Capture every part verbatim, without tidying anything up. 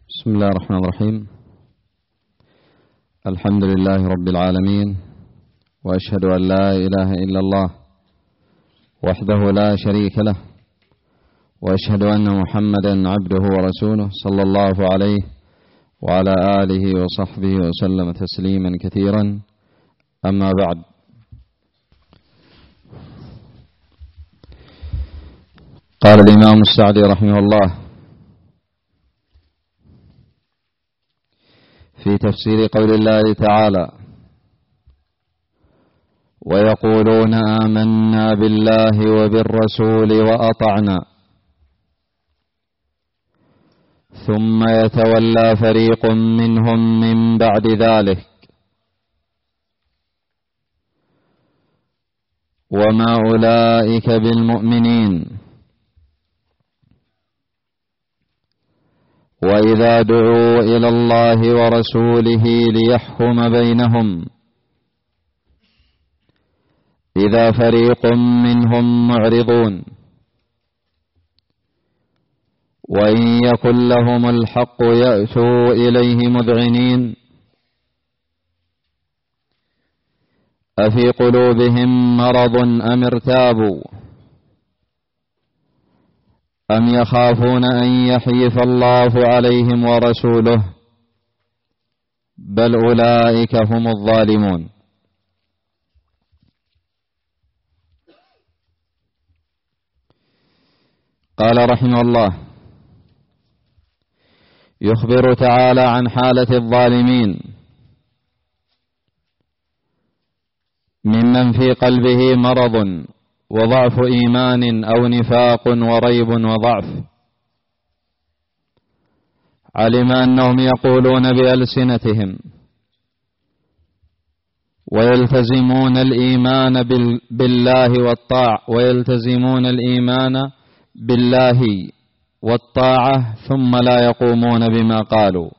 بسم الله الرحمن الرحيم. الحمد لله رب العالمين، وأشهد أن لا إله إلا الله وحده لا شريك له، وأشهد أن محمدا عبده ورسوله صلى الله عليه وعلى آله وصحبه وسلم تسليما كثيرا. أما بعد، قال الإمام السعدي رحمه الله في تفسير قول الله تعالى: ويقولون آمنا بالله وبالرسول وأطعنا ثم يتولى فريق منهم من بعد ذلك وما أولئك بالمؤمنين وإذا دعوا إلى الله ورسوله ليحكم بينهم إذا فريق منهم معرضون وإن يكن لهم الحق يأتوا إليه مذعنين أفي قلوبهم مرض أم ارتابوا أم يخافون أن يحيف الله عليهم ورسوله بل أولئك هم الظالمون. قال رحمه الله: يخبر تعالى عن حالة الظالمين ممن في قلبه مرض وضعف إيمان أو نفاق وريب وضعف، علم أنهم يقولون بألسنتهم ويلتزمون الإيمان بالله والطاعة ويلتزمون الإيمان بالله والطاعة ثم لا يقومون بما قالوا.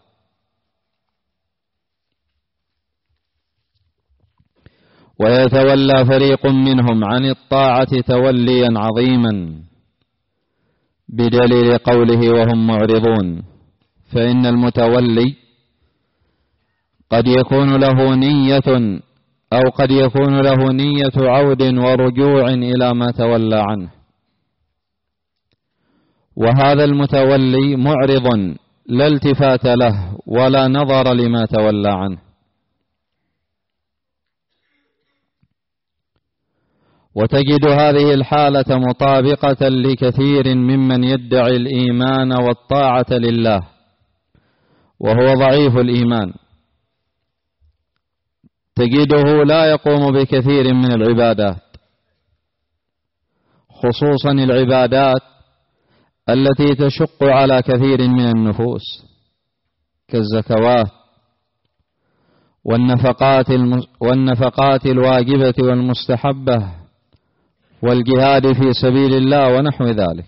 ويتولى فريق منهم عن الطاعة توليا عظيما بدليل قوله وهم معرضون، فإن المتولي قد يكون له نية أو قد يكون له نية عود ورجوع إلى ما تولى عنه، وهذا المتولي معرض لا التفات له ولا نظر لما تولى عنه. وتجد هذه الحالة مطابقة لكثير ممن يدعي الإيمان والطاعة لله وهو ضعيف الإيمان، تجده لا يقوم بكثير من العبادات، خصوصا العبادات التي تشق على كثير من النفوس كالزكوات والنفقات, والنفقات الواجبة والمستحبة والجهاد في سبيل الله ونحو ذلك.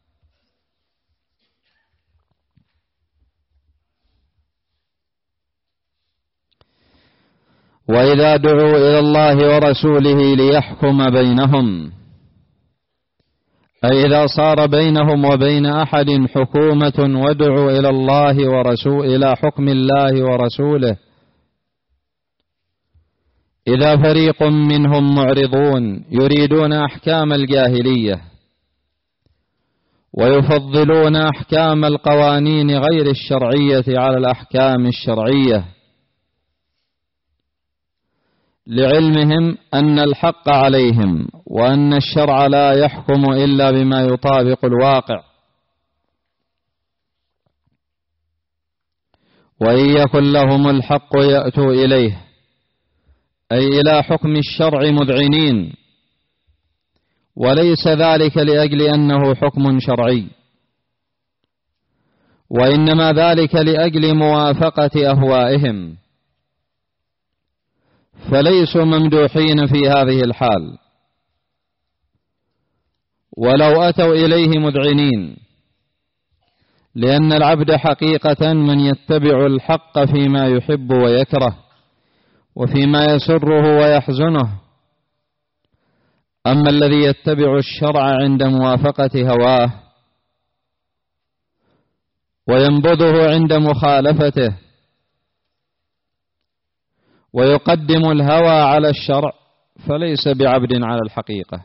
وإذا دعوا إلى الله ورسوله ليحكم بينهم، أي إذا صار بينهم وبين أحد حكومة ودعوا إلى الله ورسول إلى حكم الله ورسوله، إذا فريق منهم معرضون يريدون أحكام الجاهلية ويفضلون أحكام القوانين غير الشرعية على الأحكام الشرعية، لعلمهم أن الحق عليهم وأن الشرع لا يحكم إلا بما يطابق الواقع، وإن يكن لهم الحق يأتوا إليه، أي إلى حكم الشرع مذعنين، وليس ذلك لأجل أنه حكم شرعي، وإنما ذلك لأجل موافقة أهوائهم، فليسوا ممدوحين في هذه الحال ولو أتوا إليه مذعنين، لأن العبد حقيقة من يتبع الحق فيما يحب ويكره وفيما يسره ويحزنه، أما الذي يتبع الشرع عند موافقة هواه وينبذه عند مخالفته ويقدم الهوى على الشرع فليس بعبد على الحقيقة.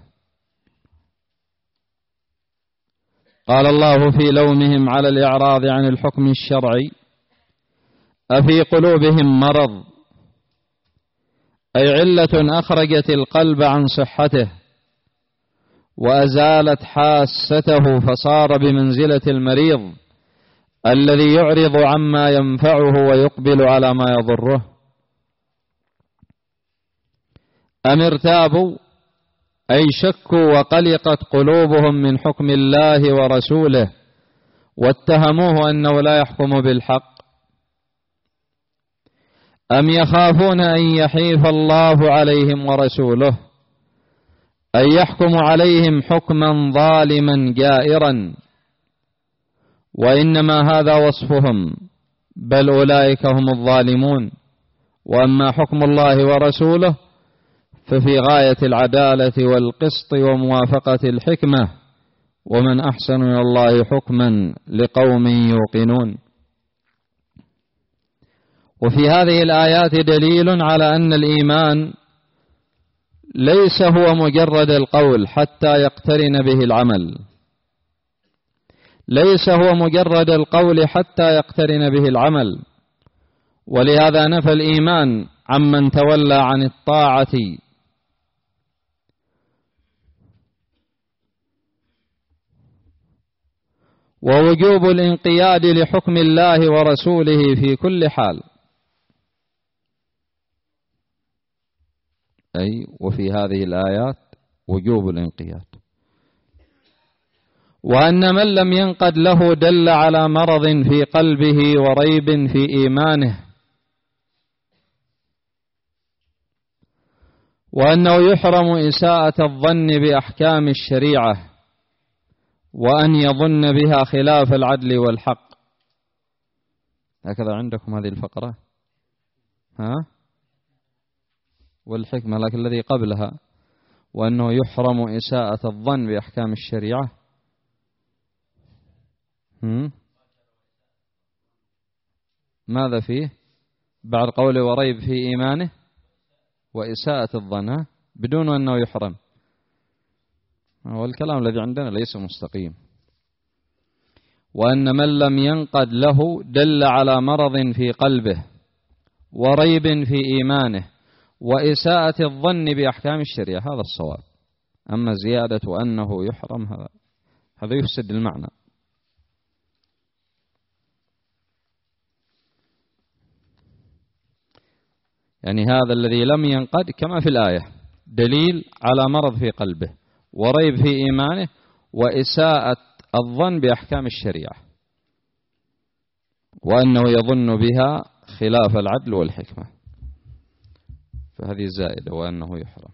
قال الله في لومهم على الإعراض عن الحكم الشرعي: أفي قلوبهم مرض، أي علة أخرجت القلب عن صحته وأزالت حاسته فصار بمنزلة المريض الذي يعرض عما ينفعه ويقبل على ما يضره. أم ارتابوا، أي شكوا وقلقت قلوبهم من حكم الله ورسوله واتهموه أنه لا يحكم بالحق. أم يخافون أن يحيف الله عليهم ورسوله، أن يحكم عليهم حكما ظالما جائرا، وإنما هذا وصفهم، بل أولئك هم الظالمون. وأما حكم الله ورسوله ففي غاية العدالة والقسط وموافقة الحكمة، ومن أحسن من الله حكما لقوم يوقنون. وفي هذه الآيات دليل على أن الإيمان ليس هو مجرد القول حتى يقترن به العمل، ليس هو مجرد القول حتى يقترن به العمل. ولهذا نفى الإيمان عمن تولى عن الطاعة ووجوب الانقياد لحكم الله ورسوله في كل حال. أي وفي هذه الآيات وجوب الانقياد. وأن من لم ينقد له دل على مرض في قلبه وريب في إيمانه، وأنه يحرم إساءة الظن بأحكام الشريعة وأن يظن بها خلاف العدل والحق. هكذا عندكم هذه الفقرة، ها؟ والحكمة، لكن الذي قبلها وأنه يحرم إساءة الظن بأحكام الشريعة. هم؟ ماذا فيه بعد قوله وريب في إيمانه وإساءة الظن بدون أنه يحرم؟ والكلام الذي عندنا ليس مستقيم. وأن من لم ينقد له دل على مرض في قلبه وريب في إيمانه وإساءة الظن بأحكام الشريعة، هذا الصواب. أما زيادة أنه يحرم هذا هذا يفسد المعنى. يعني هذا الذي لم ينقد كما في الآية دليل على مرض في قلبه وريب في إيمانه وإساءة الظن بأحكام الشريعة، وأنه يظن بها خلاف العدل والحكمة، فهذه زائدة. وأنه يحرم.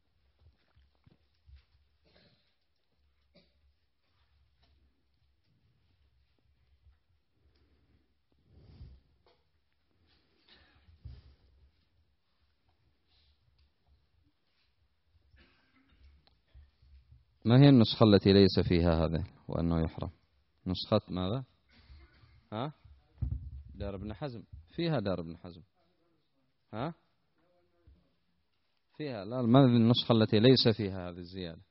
ما هي النسخة التي ليس فيها هذا وأنه يحرم؟ نسخة ماذا؟ ها؟ دار ابن حزم. فيها دار ابن حزم. ها؟ فيها. لا، ما النسخة التي ليس فيها هذه الزيادة؟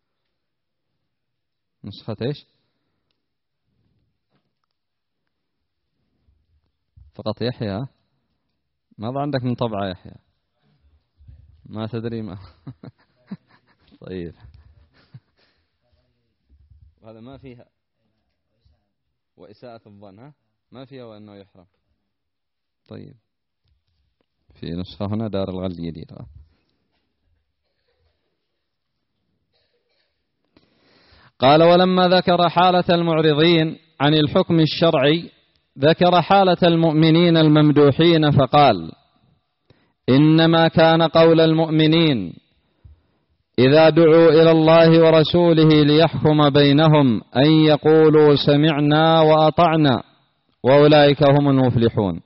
نسخة ايش؟ فقط يحيى. ماذا عندك من طبعة يحيى؟ ما تدري ما. طيب، وهذا ما فيها وإساءة الظن، ها؟ ما فيها وأنه يحرم. طيب، في نسخة هنا دار الغل الجديدة. قال: ولما ذكر حالة المعرضين عن الحكم الشرعي ذكر حالة المؤمنين الممدوحين فقال: إنما كان قول المؤمنين إذا دعوا إلى الله ورسوله ليحكم بينهم أن يقولوا سمعنا وأطعنا وأولئك هم المفلحون.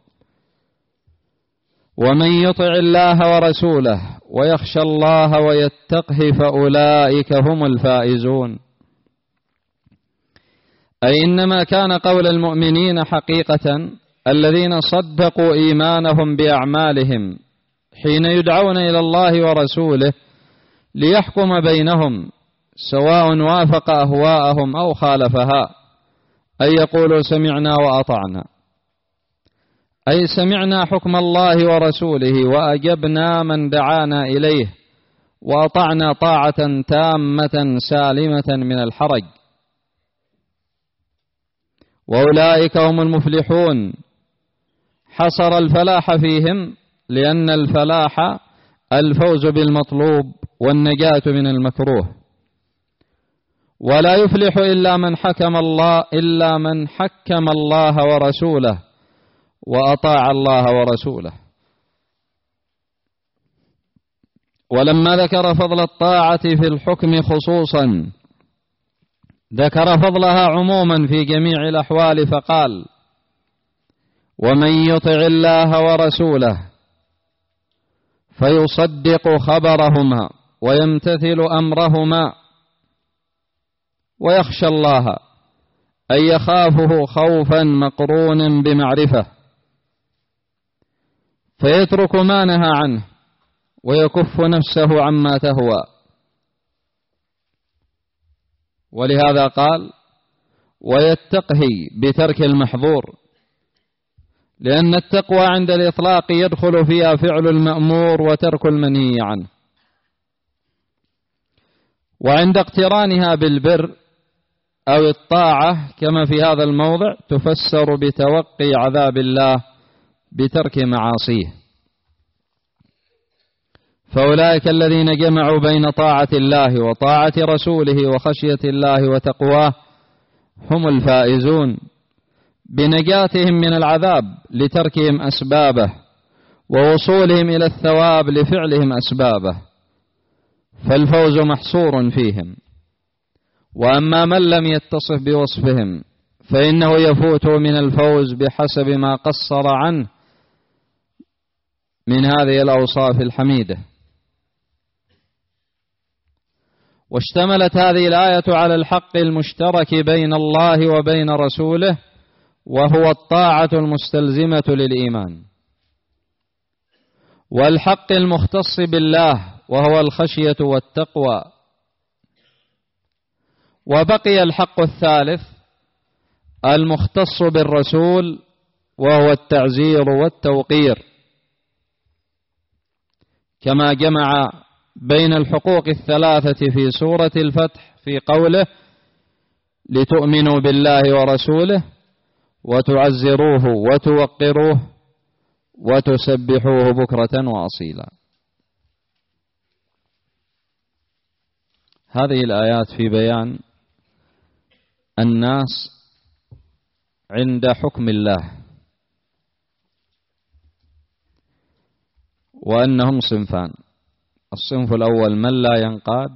ومن يطع الله ورسوله ويخشى الله ويتقه فأولئك هم الفائزون. أي إنما كان قول المؤمنين حقيقة الذين صدقوا إيمانهم بأعمالهم حين يدعون إلى الله ورسوله ليحكم بينهم، سواء وافق أهواءهم أو خالفها، أي يقولوا سمعنا وأطعنا، أي سمعنا حكم الله ورسوله وأجبنا من دعانا إليه وأطعنا طاعة تامة سالمة من الحرج، وأولئك هم المفلحون. حصر الفلاح فيهم لأن الفلاح الفوز بالمطلوب والنجاة من المكروه، ولا يفلح إلا من حكم الله إلا من حكم الله ورسوله وأطاع الله ورسوله. ولما ذكر فضل الطاعة في الحكم خصوصا ذكر فضلها عموما في جميع الأحوال فقال: ومن يطع الله ورسوله فيصدق خبرهما ويمتثل أمرهما ويخشى الله، أي يخافه خوفا مقرون بمعرفة، فيترك ما نهى عنه ويكف نفسه عما تهوى. ولهذا قال: ويتقي بترك المحظور، لأن التقوى عند الإطلاق يدخل فيها فعل المأمور وترك المنهي عنه، وعند اقترانها بالبر أو الطاعة كما في هذا الموضع تفسر بتوقي عذاب الله بترك معاصيه. فأولئك الذين جمعوا بين طاعة الله وطاعة رسوله وخشية الله وتقواه هم الفائزون بنجاتهم من العذاب لتركهم أسبابه، ووصولهم إلى الثواب لفعلهم أسبابه، فالفوز محصور فيهم. وأما من لم يتصف بوصفهم فإنه يفوت من الفوز بحسب ما قصر عنه من هذه الأوصاف الحميدة. واشتملت هذه الآية على الحق المشترك بين الله وبين رسوله، وهو الطاعة المستلزمة للإيمان، والحق المختص بالله وهو الخشية والتقوى. وبقي الحق الثالث المختص بالرسول وهو التعزير والتوقير، كما جمع بين الحقوق الثلاثة في سورة الفتح في قوله: لتؤمنوا بالله ورسوله وتعزروه وتوقروه وتسبحوه بكرة وأصيلا. هذه الآيات في بيان الناس عند حكم الله، وأنهم صنفان: الصنف الأول من لا ينقاد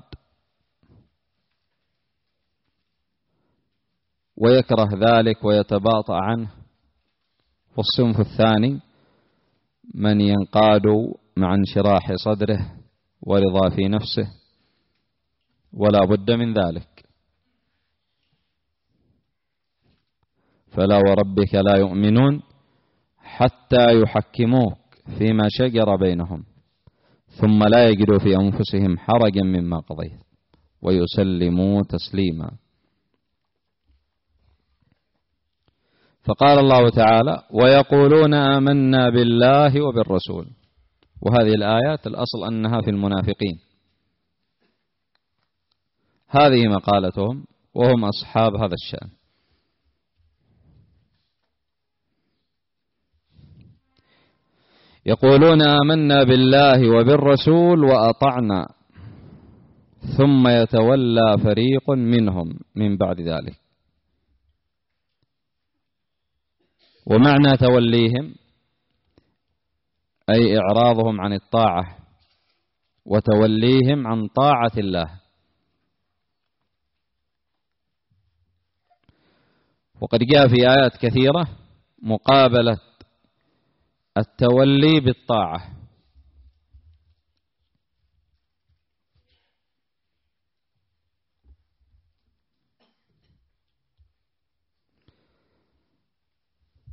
ويكره ذلك ويتباطأ عنه، والصنف الثاني من ينقاد مع انشراح صدره ورضا في نفسه ولا بد من ذلك. فلا وربك لا يؤمنون حتى يحكموك فيما شجر بينهم ثم لا يجدوا في أنفسهم حرجا مما قضيت ويسلموا تسليما. فقال الله تعالى: ويقولون آمنا بالله وبالرسول. وهذه الآيات الأصل أنها في المنافقين، هذه مقالتهم وهم أصحاب هذا الشأن. يقولون آمنا بالله وبالرسول وأطعنا ثم يتولى فريق منهم من بعد ذلك. ومعنى توليهم أي إعراضهم عن الطاعة وتوليهم عن طاعة الله. وقد جاء في آيات كثيرة مقابلة التولي بالطاعة.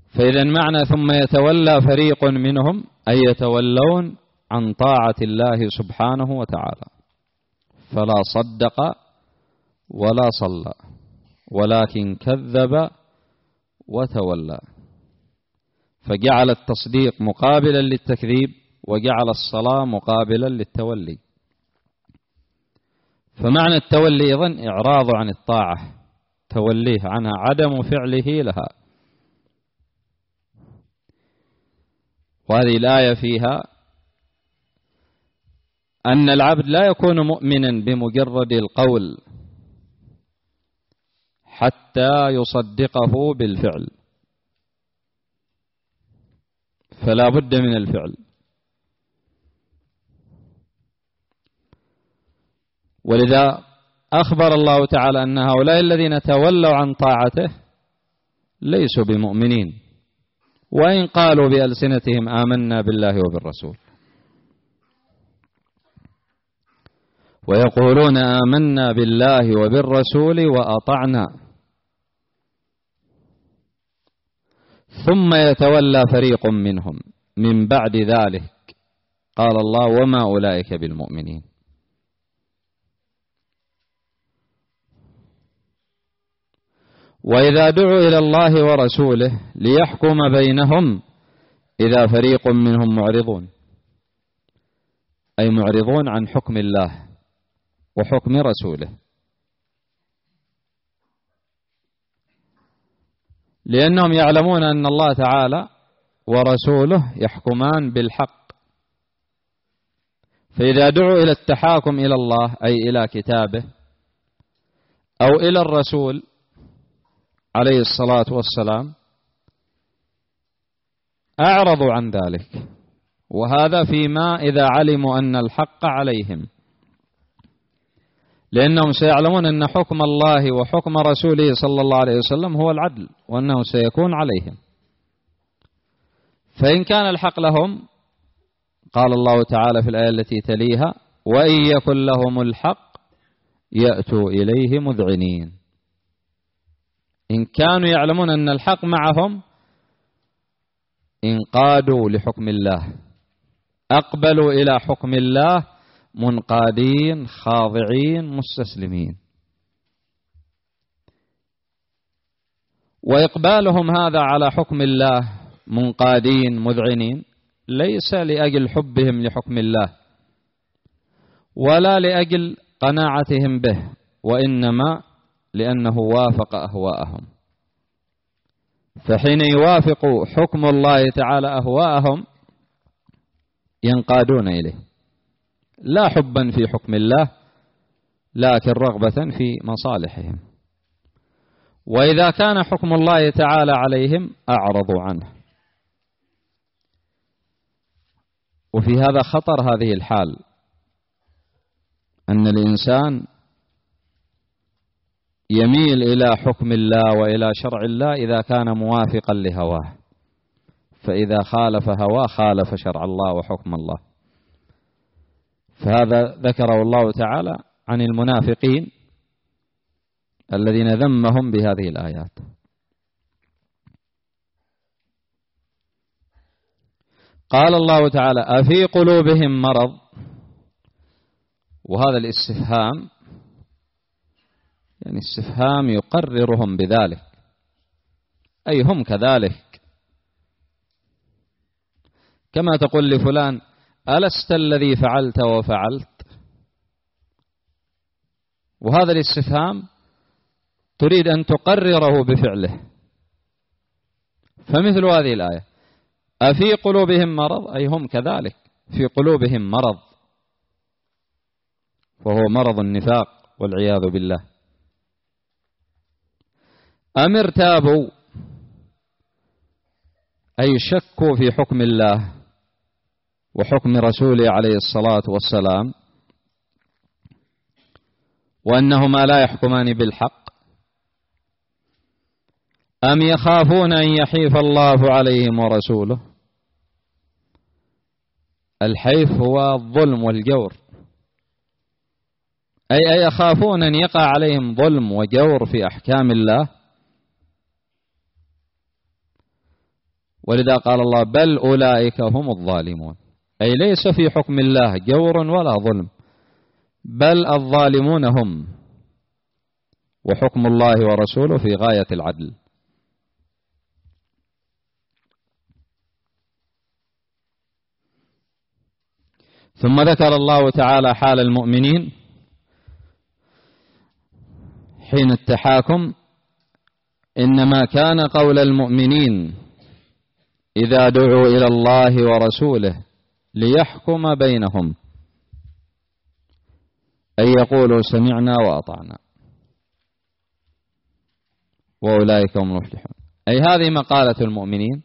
فإذا معنى ثم يتولى فريق منهم أي يتولون عن طاعة الله سبحانه وتعالى، فلا صدق ولا صلى ولكن كذب وتولى، فجعل التصديق مقابلا للتكذيب وجعل الصلاة مقابلا للتولي. فمعنى التولي أيضا إعراض عن الطاعة، توليه عنها، عدم فعله لها. وهذه الآية فيها أن العبد لا يكون مؤمنا بمجرد القول حتى يصدقه بالفعل، فلا بد من الفعل. ولذا أخبر الله تعالى أن هؤلاء الذين تولوا عن طاعته ليسوا بمؤمنين، وإن قالوا بألسنتهم آمنا بالله وبالرسول، ويقولون آمنا بالله وبالرسول وأطعنا، ثم يتولى فريق منهم من بعد ذلك قال الله وما أولئك بالمؤمنين. وإذا دعوا إلى الله ورسوله ليحكم بينهم إذا فريق منهم معرضون، أي معرضون عن حكم الله وحكم رسوله، لأنهم يعلمون أن الله تعالى ورسوله يحكمان بالحق. فإذا دعوا إلى التحاكم إلى الله أي إلى كتابه أو إلى الرسول عليه الصلاة والسلام أعرضوا عن ذلك، وهذا فيما إذا علموا أن الحق عليهم، لأنهم سيعلمون أن حكم الله وحكم رسوله صلى الله عليه وسلم هو العدل، وأنه سيكون عليهم. فإن كان الحق لهم قال الله تعالى في الآية التي تليها وإن يكن لهم الحق يأتوا إليه مذعنين. إن كانوا يعلمون أن الحق معهم انقادوا لحكم الله، أقبلوا إلى حكم الله منقادين خاضعين مستسلمين. وإقبالهم هذا على حكم الله منقادين مذعنين ليس لأجل حبهم لحكم الله ولا لأجل قناعتهم به، وإنما لأنه وافق أهواءهم. فحين يوافق حكم الله تعالى أهواءهم ينقادون إليه، لا حبا في حكم الله لكن رغبة في مصالحهم. وإذا كان حكم الله تعالى عليهم أعرضوا عنه. وفي هذا خطر هذه الحال، أن الإنسان يميل إلى حكم الله وإلى شرع الله إذا كان موافقا لهواه، فإذا خالف هواه خالف شرع الله وحكم الله. فهذا ذكره الله تعالى عن المنافقين الذين ذمهم بهذه الآيات. قال الله تعالى أفي قلوبهم مرض، وهذا الاستفهام يعني استفهام يقررهم بذلك، أي هم كذلك. كما تقول لفلان ألست الذي فعلت وفعلت، وهذا الاستفهام تريد أن تقرره بفعله. فمثل هذه الآية أفي قلوبهم مرض، أي هم كذلك في قلوبهم مرض، وهو مرض النفاق والعياذ بالله. أم ارتابوا، أي شكوا في حكم الله وحكم رسوله عليه الصلاة والسلام، وأنهما لا يحكمان بالحق. أم يخافون أن يحيف الله عليهم ورسوله. الحيف هو الظلم والجور، أي أي يخافون أن يقع عليهم ظلم وجور في أحكام الله، ولذا قال الله بل أولئك هم الظالمون، أي ليس في حكم الله جور ولا ظلم، بل الظالمون هم، وحكم الله ورسوله في غاية العدل. ثم ذكر الله تعالى حال المؤمنين حين التحاكم: إنما كان قول المؤمنين إذا دعوا إلى الله ورسوله ليحكم بينهم أن يقولوا سمعنا وأطعنا وأولئك هم المفلحون. أي هذه مقالة المؤمنين: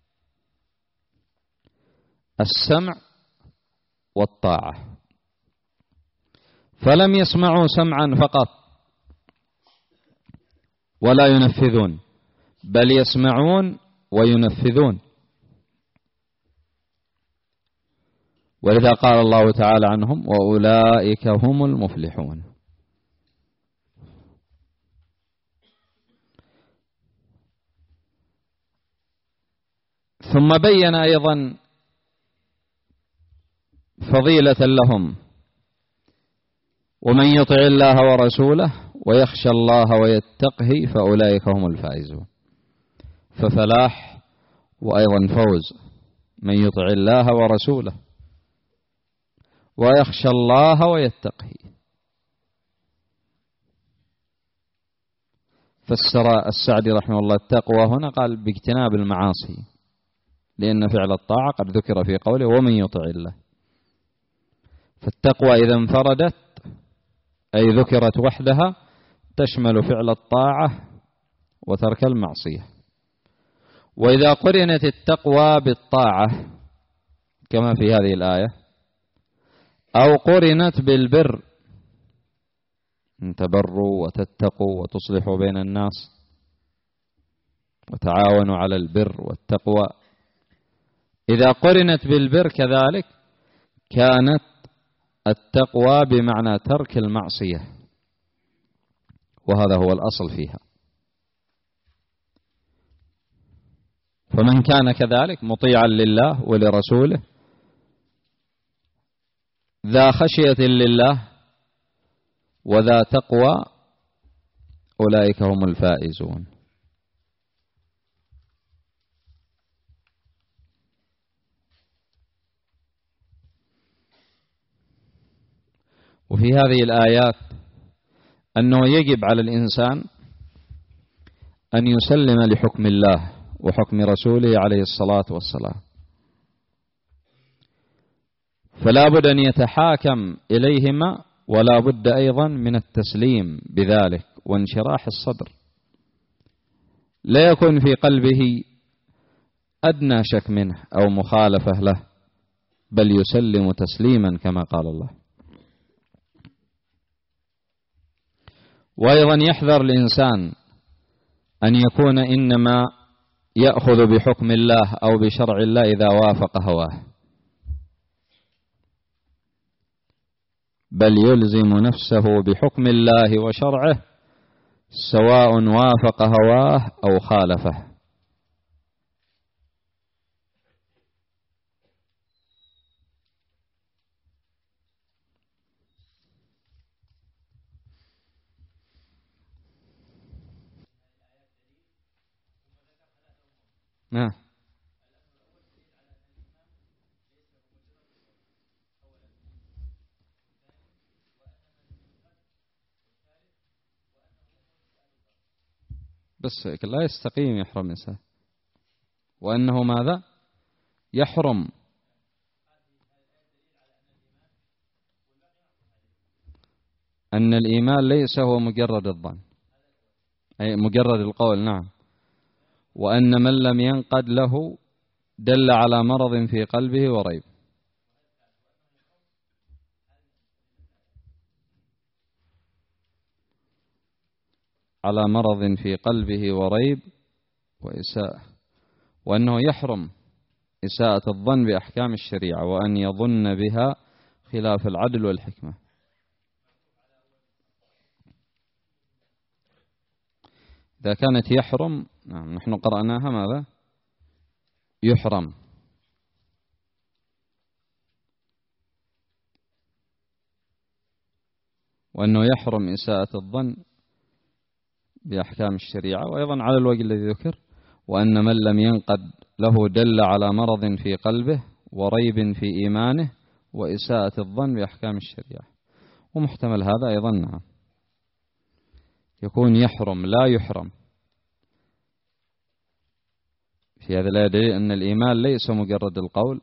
السمع والطاعة. فلم يسمعوا سمعا فقط ولا ينفذون، بل يسمعون وينفذون. ولذا قال الله تعالى عنهم: وأولئك هم المفلحون. ثم بين أيضا فضيلة لهم: ومن يطع الله ورسوله ويخشى الله ويتقه فأولئك هم الفائزون. ففلاح وأيضا فوز من يطع الله ورسوله ويخشى الله ويتقه. فسر السعدي رحمه الله التقوى هنا قال باجتناب المعاصي، لأن فعل الطاعة قد ذكر في قوله ومن يطع الله. فالتقوى إذا انفردت أي ذكرت وحدها تشمل فعل الطاعة وترك المعصية. وإذا قرنت التقوى بالطاعة كما في هذه الآية أو قرنت بالبر، أن تبروا وتتقوا وتصلحوا بين الناس وتعاونوا على البر والتقوى، إذا قرنت بالبر كذلك كانت التقوى بمعنى ترك المعصية، وهذا هو الأصل فيها. فمن كان كذلك مطيعا لله ولرسوله ذا خشية لله وذا تقوى أولئك هم الفائزون. وفي هذه الآيات أنه يجب على الإنسان أن يسلم لحكم الله وحكم رسوله عليه الصلاة والسلام، فلا بد أن يتحاكم إليهما، ولا بد أيضا من التسليم بذلك وانشراح الصدر، لا يكون في قلبه أدنى شك منه أو مخالفة له، بل يسلم تسليما كما قال الله. وأيضا يحذر الإنسان أن يكون إنما يأخذ بحكم الله أو بشرع الله إذا وافق هواه، بل يلزم نفسه بحكم الله وشرعه سواء وافق هواه أو خالفه. نعم. بس لا يستقيم يحرم إنسان، وأنه ماذا يحرم أن الإيمان ليس هو مجرد الظن أي مجرد القول. نعم. وأن من لم ينقد له دل على مرض في قلبه وريب. على مرض في قلبه وريب وإساءة، وأنه يحرم إساءة الظن بأحكام الشريعة وأن يظن بها خلاف العدل والحكمة. إذا كانت يحرم، نعم نحن قرأناها ماذا؟ يحرم. وأنه يحرم إساءة الظن بأحكام الشريعة. وأيضا على الوجه الذي ذكر، وأن من لم ينقد له دل على مرض في قلبه وريب في إيمانه وإساءة الظن بأحكام الشريعة. ومحتمل هذا أيضا نعم يكون يحرم لا يحرم. في هذا لا يدل أن الإيمان ليس مجرد القول،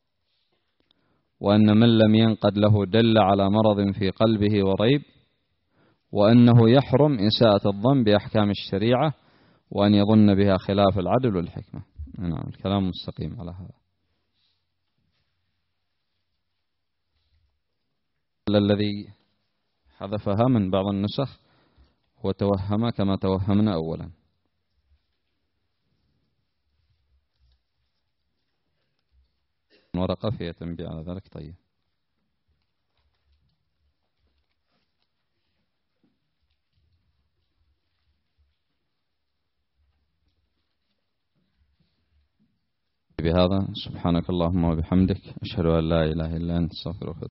وأن من لم ينقد له دل على مرض في قلبه وريب، وأنه يحرم إساءة الظن بأحكام الشريعة وأن يظن بها خلاف العدل والحكمة. نعم الكلام مستقيم على هذا. الذي حذفها من بعض النسخ هو توهم كما توهمنا أولا. ورقة فيها تنبيه على ذلك. طيب بهذا سبحانك اللهم وبحمدك أشهد أن لا إله إلا أنت أستغفرك.